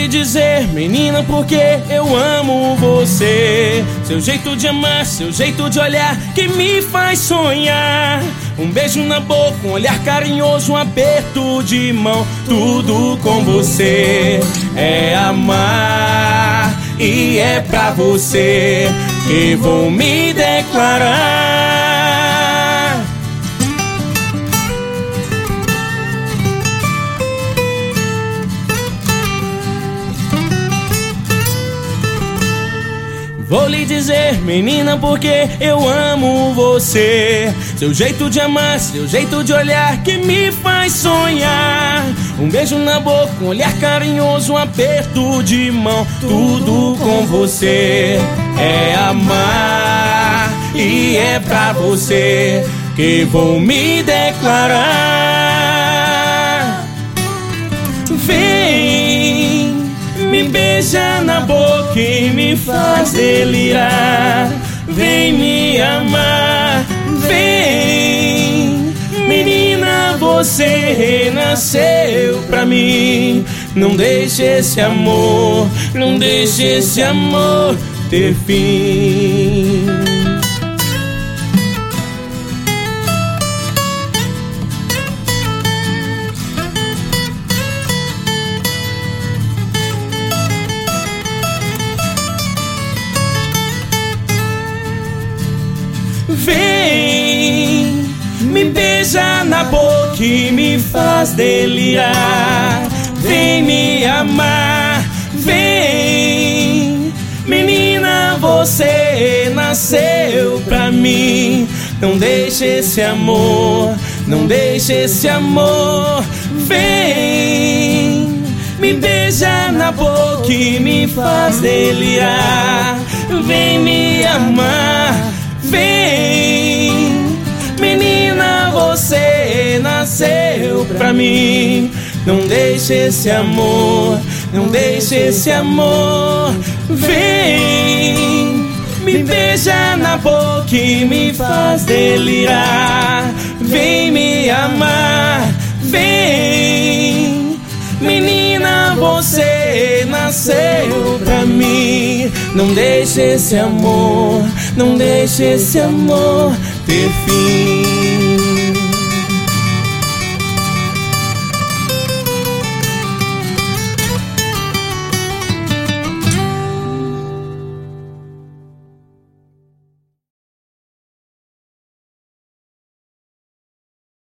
lhe dizer, menina, porque eu amo você. Seu jeito de amar, seu jeito de olhar que me faz sonhar. Um beijo na boca, um olhar carinhoso, um aperto de mão. Tudo com você é amar. E é pra você que vou me declarar. Vou lhe dizer, menina, porque eu amo você. Seu jeito de amar, seu jeito de olhar que me faz sonhar. Um beijo na boca, um olhar carinhoso, um aperto de mão. Tudo com você é amar. E é pra você que vou me declarar. Vem, me beija na boca e me faz delirar. Vem me amar, vem. Menina, você renasceu pra mim. Não deixe esse amor, não deixe esse amor ter fim. Vem, me beija na boca e me faz delirar. Vem me amar, vem. Menina, você nasceu pra mim. Não deixe esse amor, não deixe esse amor. Vem, me beija na boca e me faz delirar. Vem me amar, vem. Menina, você nasceu pra mim. Não deixe esse amor, não deixe esse amor. Vem, me beija na boca e me faz delirar. Vem me amar, vem. Menina, você nasceu pra mim. Não deixe esse amor, não deixe esse amor ter fim.